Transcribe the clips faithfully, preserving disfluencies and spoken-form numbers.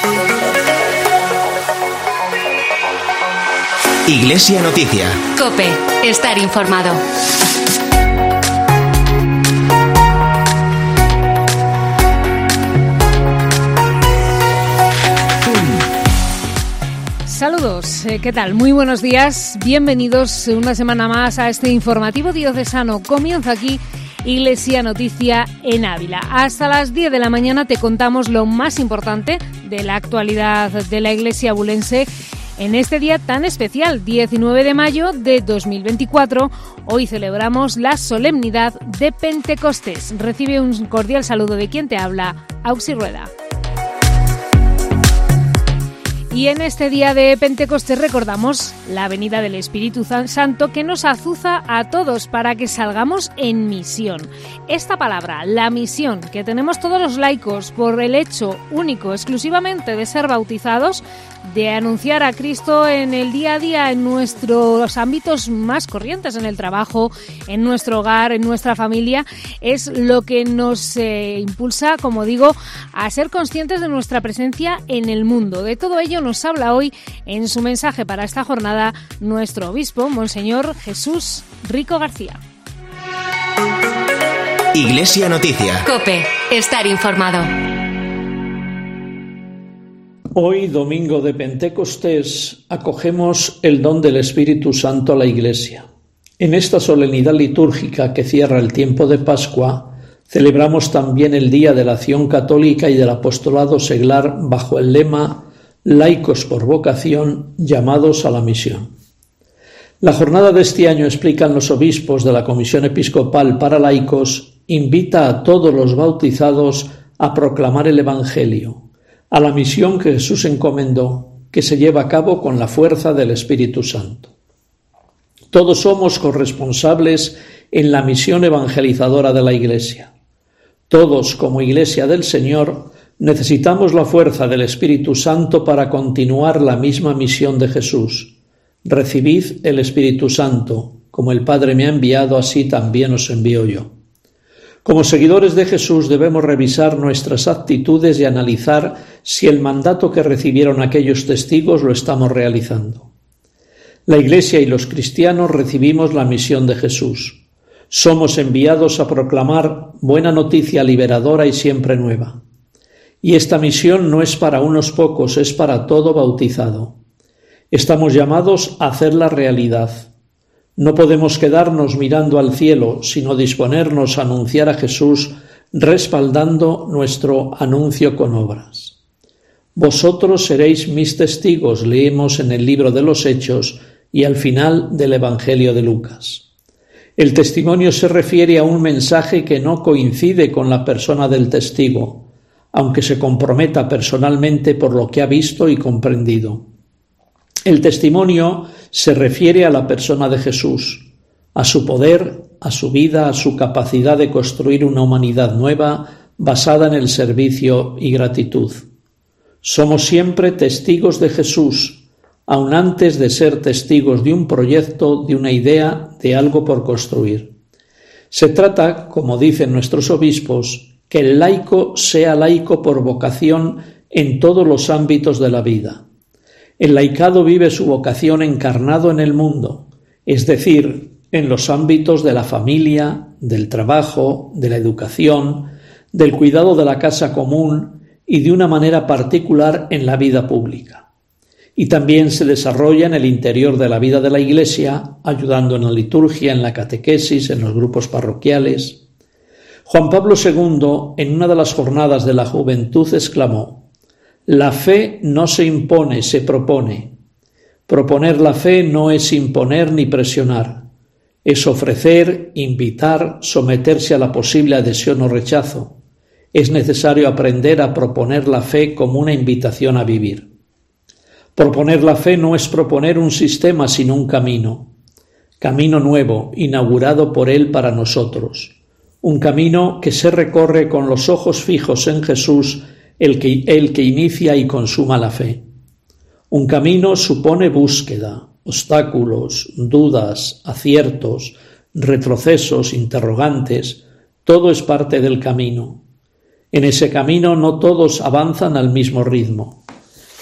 Iglesia Noticia. COPE. Estar informado. Saludos, ¿qué tal? Muy buenos días, bienvenidos una semana más a este informativo diocesano. Comienza aquí Iglesia Noticia en Ávila. Hasta las diez de la mañana te contamos lo más importante de la actualidad de la Iglesia abulense en este día tan especial, diecinueve de mayo de dos mil veinticuatro. Hoy celebramos la solemnidad de Pentecostés. Recibe un cordial saludo de quien te habla, Auxi Rueda. Y en este día de Pentecostés recordamos la venida del Espíritu Santo que nos azuza a todos para que salgamos en misión. Esta palabra, la misión, que tenemos todos los laicos por el hecho único, exclusivamente de ser bautizados, de anunciar a Cristo en el día a día, en nuestros ámbitos más corrientes, en el trabajo, en nuestro hogar, en nuestra familia, es lo que nos eh, impulsa, como digo, a ser conscientes de nuestra presencia en el mundo. De todo ello nos habla hoy en su mensaje para esta jornada nuestro obispo, Monseñor Jesús Rico García. Iglesia Noticia. COPE. Estar informado. Hoy, domingo de Pentecostés, acogemos el don del Espíritu Santo a la Iglesia. En esta solemnidad litúrgica que cierra el tiempo de Pascua, celebramos también el Día de la Acción Católica y del Apostolado Seglar bajo el lema Laicos por vocación, llamados a la misión. La jornada de este año, explican los obispos de la Comisión Episcopal para Laicos, invita a todos los bautizados a proclamar el Evangelio, a la misión que Jesús encomendó, que se lleva a cabo con la fuerza del Espíritu Santo. Todos somos corresponsables en la misión evangelizadora de la Iglesia. Todos, como Iglesia del Señor, necesitamos la fuerza del Espíritu Santo para continuar la misma misión de Jesús. Recibid el Espíritu Santo, como el Padre me ha enviado, así también os envío yo. Como seguidores de Jesús debemos revisar nuestras actitudes y analizar si el mandato que recibieron aquellos testigos lo estamos realizando. La Iglesia y los cristianos recibimos la misión de Jesús. Somos enviados a proclamar buena noticia liberadora y siempre nueva. Y esta misión no es para unos pocos, es para todo bautizado. Estamos llamados a hacerla realidad. No podemos quedarnos mirando al cielo, sino disponernos a anunciar a Jesús, respaldando nuestro anuncio con obras. Vosotros seréis mis testigos, leemos en el libro de los Hechos y al final del Evangelio de Lucas. El testimonio se refiere a un mensaje que no coincide con la persona del testigo, aunque se comprometa personalmente por lo que ha visto y comprendido. El testimonio se refiere a la persona de Jesús, a su poder, a su vida, a su capacidad de construir una humanidad nueva basada en el servicio y gratitud. Somos siempre testigos de Jesús, aun antes de ser testigos de un proyecto, de una idea, de algo por construir. Se trata, como dicen nuestros obispos, que el laico sea laico por vocación en todos los ámbitos de la vida. El laicado vive su vocación encarnado en el mundo, es decir, en los ámbitos de la familia, del trabajo, de la educación, del cuidado de la casa común y de una manera particular en la vida pública. Y también se desarrolla en el interior de la vida de la Iglesia, ayudando en la liturgia, en la catequesis, en los grupos parroquiales. Juan Pablo segundo, en una de las jornadas de la juventud, exclamó: la fe no se impone, se propone. Proponer la fe no es imponer ni presionar, es ofrecer, invitar, someterse a la posible adhesión o rechazo. Es necesario aprender a proponer la fe como una invitación a vivir. Proponer la fe no es proponer un sistema, sino un camino. Camino nuevo, inaugurado por Él para nosotros. Un camino que se recorre con los ojos fijos en Jesús, el que, el que inicia y consuma la fe. Un camino supone búsqueda, obstáculos, dudas, aciertos, retrocesos, interrogantes, todo es parte del camino. En ese camino no todos avanzan al mismo ritmo.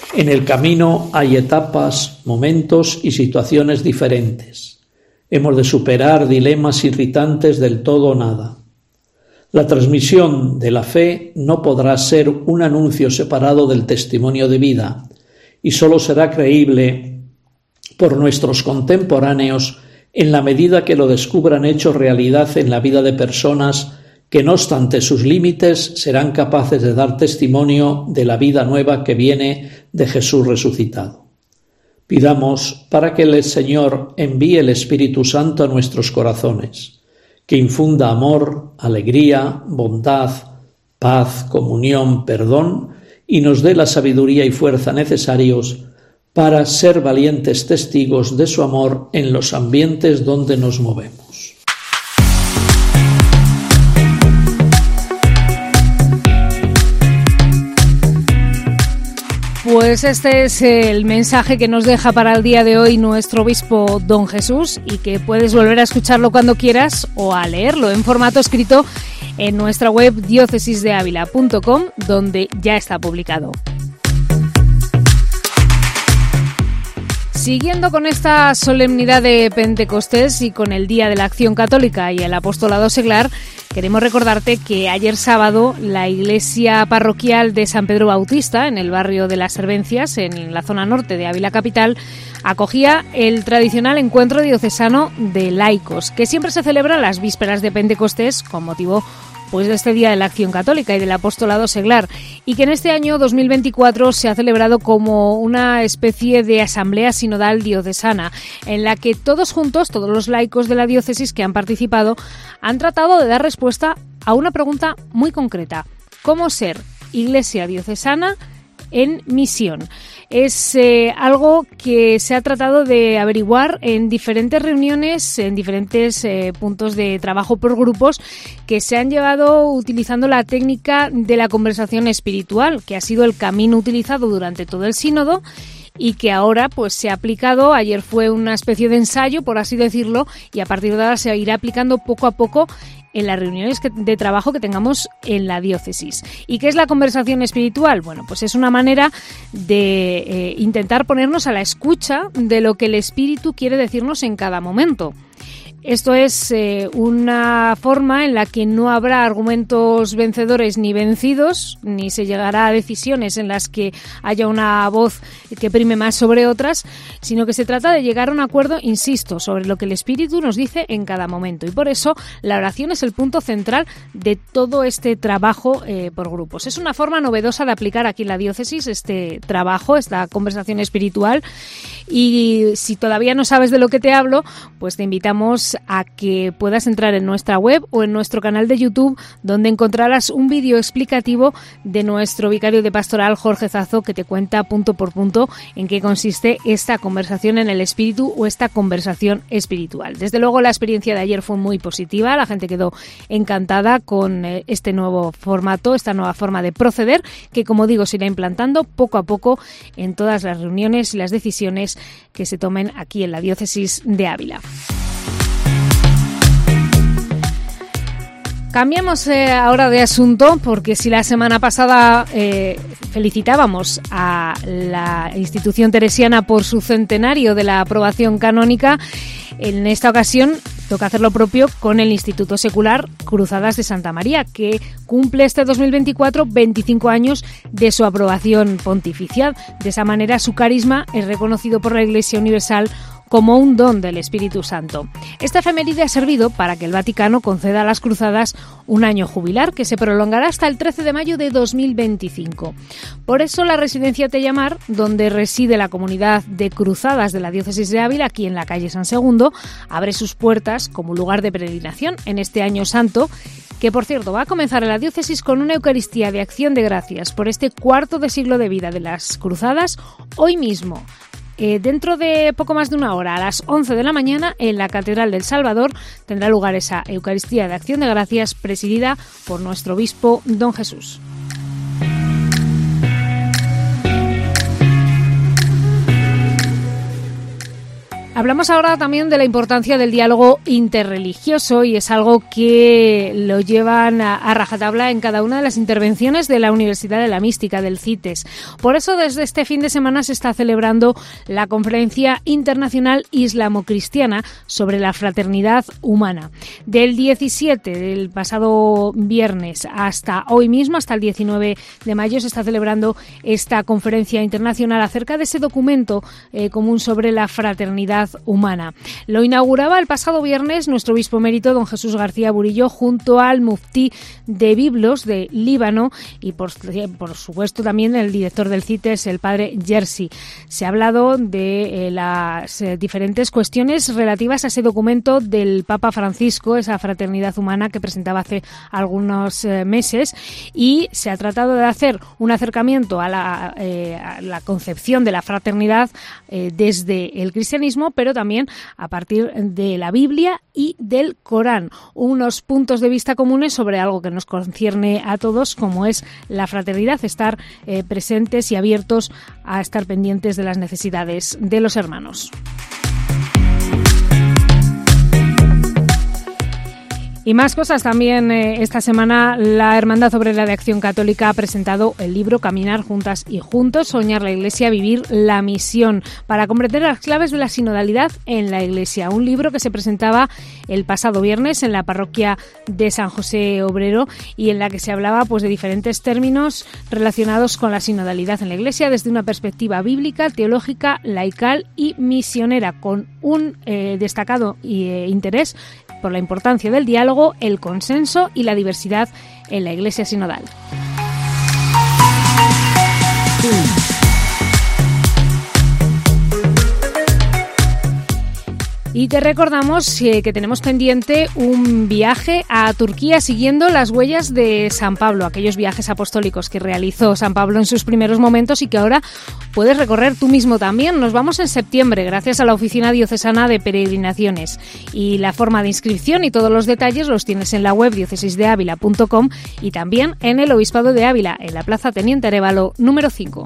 En el camino hay etapas, momentos y situaciones diferentes. Hemos de superar dilemas irritantes del todo o nada. La transmisión de la fe no podrá ser un anuncio separado del testimonio de vida y solo será creíble por nuestros contemporáneos en la medida que lo descubran hecho realidad en la vida de personas que, no obstante sus límites, serán capaces de dar testimonio de la vida nueva que viene de Jesús resucitado. Pidamos para que el Señor envíe el Espíritu Santo a nuestros corazones, que infunda amor, alegría, bondad, paz, comunión, perdón, y nos dé la sabiduría y fuerza necesarios para ser valientes testigos de su amor en los ambientes donde nos movemos. Pues este es el mensaje que nos deja para el día de hoy nuestro obispo Don Jesús, y que puedes volver a escucharlo cuando quieras o a leerlo en formato escrito en nuestra web diócesis de ávila punto com, donde ya está publicado. Siguiendo con esta solemnidad de Pentecostés y con el Día de la Acción Católica y el Apostolado Seglar, queremos recordarte que ayer sábado la iglesia parroquial de San Pedro Bautista, en el barrio de Las Servencias, en la zona norte de Ávila capital, acogía el tradicional encuentro diocesano de laicos, que siempre se celebra en las vísperas de Pentecostés con motivo pues de este Día de la Acción Católica y del Apostolado Seglar, y que en este año dos mil veinticuatro se ha celebrado como una especie de asamblea sinodal diocesana, en la que todos juntos, todos los laicos de la diócesis que han participado, han tratado de dar respuesta a una pregunta muy concreta: ¿cómo ser iglesia diocesana en misión? Es eh, algo que se ha tratado de averiguar en diferentes reuniones, en diferentes eh, puntos de trabajo por grupos, que se han llevado utilizando la técnica de la conversación espiritual, que ha sido el camino utilizado durante todo el sínodo y que ahora pues se ha aplicado. Ayer fue una especie de ensayo, por así decirlo, y a partir de ahora se irá aplicando poco a poco en las reuniones de trabajo que tengamos en la diócesis. ¿Y qué es la conversación espiritual? Bueno, pues es una manera de eh, intentar ponernos a la escucha de lo que el Espíritu quiere decirnos en cada momento. Esto es eh, una forma en la que no habrá argumentos vencedores ni vencidos, ni se llegará a decisiones en las que haya una voz que prime más sobre otras, sino que se trata de llegar a un acuerdo, insisto, sobre lo que el Espíritu nos dice en cada momento. Y por eso la oración es el punto central de todo este trabajo eh, por grupos. Es una forma novedosa de aplicar aquí en la diócesis este trabajo, esta conversación espiritual. Y si todavía no sabes de lo que te hablo, pues te invitamos a que puedas entrar en nuestra web o en nuestro canal de YouTube, donde encontrarás un vídeo explicativo de nuestro vicario de pastoral, Jorge Zazo, que te cuenta punto por punto en qué consiste esta conversación en el espíritu o esta conversación espiritual. Desde luego la experiencia de ayer fue muy positiva, la gente quedó encantada con este nuevo formato, esta nueva forma de proceder, que como digo se irá implantando poco a poco en todas las reuniones y las decisiones que se tomen aquí en la diócesis de Ávila. Cambiamos eh, ahora de asunto, porque si la semana pasada eh, felicitábamos a la institución teresiana por su centenario de la aprobación canónica, en esta ocasión toca hacer lo propio con el Instituto Secular Cruzadas de Santa María, que cumple este dos mil veinticuatro veinticinco años de su aprobación pontificia. De esa manera su carisma es reconocido por la Iglesia Universal como un don del Espíritu Santo. Esta efeméride ha servido para que el Vaticano conceda a las cruzadas un año jubilar que se prolongará hasta el trece de mayo de dos mil veinticinco. Por eso la residencia Tellamar, donde reside la comunidad de cruzadas de la diócesis de Ávila, aquí en la calle San Segundo, abre sus puertas como lugar de peregrinación en este año santo, que por cierto va a comenzar en la diócesis con una Eucaristía de acción de gracias por este cuarto de siglo de vida de las cruzadas, hoy mismo. Eh, dentro de poco más de una hora, a las once de la mañana, en la Catedral del Salvador, tendrá lugar esa Eucaristía de Acción de Gracias presidida por nuestro obispo Don Jesús. Hablamos ahora también de la importancia del diálogo interreligioso y es algo que lo llevan a, a rajatabla en cada una de las intervenciones de la Universidad de la Mística, del CITES. Por eso desde este fin de semana se está celebrando la Conferencia Internacional Islamo-Cristiana sobre la Fraternidad Humana. Del diecisiete del pasado viernes hasta hoy mismo, hasta el diecinueve de mayo, se está celebrando esta conferencia internacional acerca de ese documento eh, común sobre la fraternidad humana. Lo inauguraba el pasado viernes nuestro obispo emérito, don Jesús García Burillo, junto al muftí de Biblos de Líbano y, por, por supuesto, también el director del CITES, el padre Jerzy. Se ha hablado de eh, las eh, diferentes cuestiones relativas a ese documento del Papa Francisco, esa fraternidad humana que presentaba hace algunos eh, meses, y se ha tratado de hacer un acercamiento a la, eh, a la concepción de la fraternidad eh, desde el cristianismo, pero también a partir de la Biblia y del Corán. Unos puntos de vista comunes sobre algo que nos concierne a todos, como es la fraternidad, estar eh, presentes y abiertos a estar pendientes de las necesidades de los hermanos. Y más cosas también. Eh, esta semana la Hermandad Obrera de Acción Católica ha presentado el libro Caminar juntas y juntos, soñar la Iglesia, vivir la misión, para comprender las claves de la sinodalidad en la Iglesia. Un libro que se presentaba el pasado viernes en la parroquia de San José Obrero y en la que se hablaba pues de diferentes términos relacionados con la sinodalidad en la Iglesia desde una perspectiva bíblica, teológica, laical y misionera, con un eh, destacado eh, interés por la importancia del diálogo, el consenso y la diversidad en la Iglesia sinodal. Y te recordamos eh, que tenemos pendiente un viaje a Turquía siguiendo las huellas de San Pablo, aquellos viajes apostólicos que realizó San Pablo en sus primeros momentos y que ahora puedes recorrer tú mismo también. Nos vamos en septiembre gracias a la Oficina Diocesana de Peregrinaciones, y la forma de inscripción y todos los detalles los tienes en la web diócesis de ávila punto com y también en el Obispado de Ávila, en la Plaza Teniente Arévalo número cinco.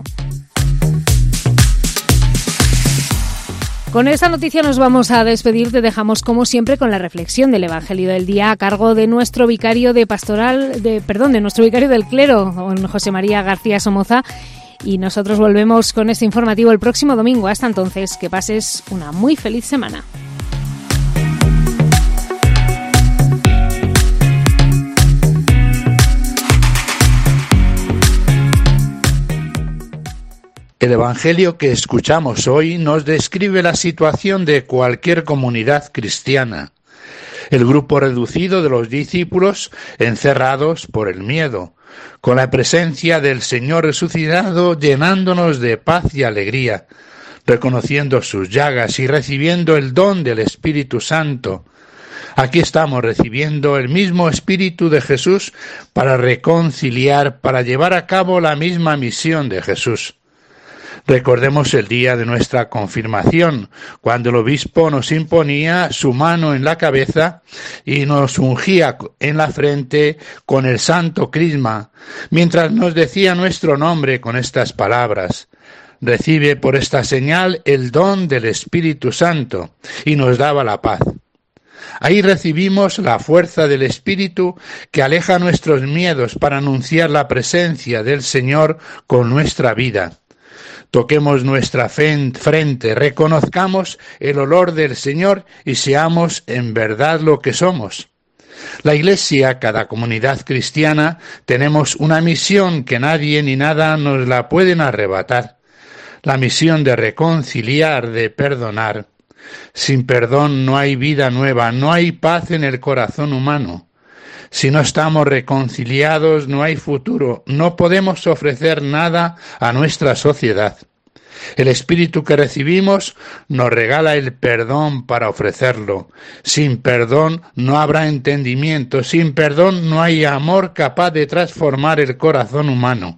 Con esta noticia nos vamos a despedir. Te dejamos como siempre con la reflexión del Evangelio del día a cargo de nuestro vicario de pastoral, de perdón, de nuestro vicario del clero, don José María García Somoza. Y nosotros volvemos con este informativo el próximo domingo. Hasta entonces, que pases una muy feliz semana. El Evangelio que escuchamos hoy nos describe la situación de cualquier comunidad cristiana. El grupo reducido de los discípulos encerrados por el miedo, con la presencia del Señor resucitado llenándonos de paz y alegría, reconociendo sus llagas y recibiendo el don del Espíritu Santo. Aquí estamos recibiendo el mismo Espíritu de Jesús para reconciliar, para llevar a cabo la misma misión de Jesús. Recordemos el día de nuestra confirmación, cuando el obispo nos imponía su mano en la cabeza y nos ungía en la frente con el santo crisma, mientras nos decía nuestro nombre con estas palabras: recibe por esta señal el don del Espíritu Santo, y nos daba la paz. Ahí recibimos la fuerza del Espíritu que aleja nuestros miedos para anunciar la presencia del Señor con nuestra vida. Toquemos nuestra frente, reconozcamos el olor del Señor y seamos en verdad lo que somos. La Iglesia, cada comunidad cristiana, tenemos una misión que nadie ni nada nos la pueden arrebatar. La misión de reconciliar, de perdonar. Sin perdón no hay vida nueva, no hay paz en el corazón humano. Si no estamos reconciliados, no hay futuro, no podemos ofrecer nada a nuestra sociedad. El Espíritu que recibimos nos regala el perdón para ofrecerlo. Sin perdón no habrá entendimiento, sin perdón no hay amor capaz de transformar el corazón humano.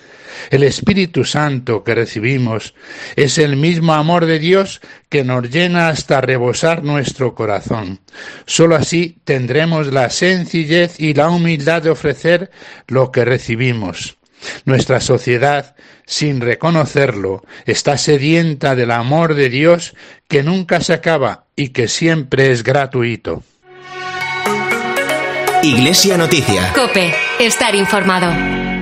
El Espíritu Santo que recibimos es el mismo amor de Dios que nos llena hasta rebosar nuestro corazón. Solo así tendremos la sencillez y la humildad de ofrecer lo que recibimos. Nuestra sociedad, sin reconocerlo, está sedienta del amor de Dios que nunca se acaba y que siempre es gratuito. Iglesia Noticia. COPE. Estar informado.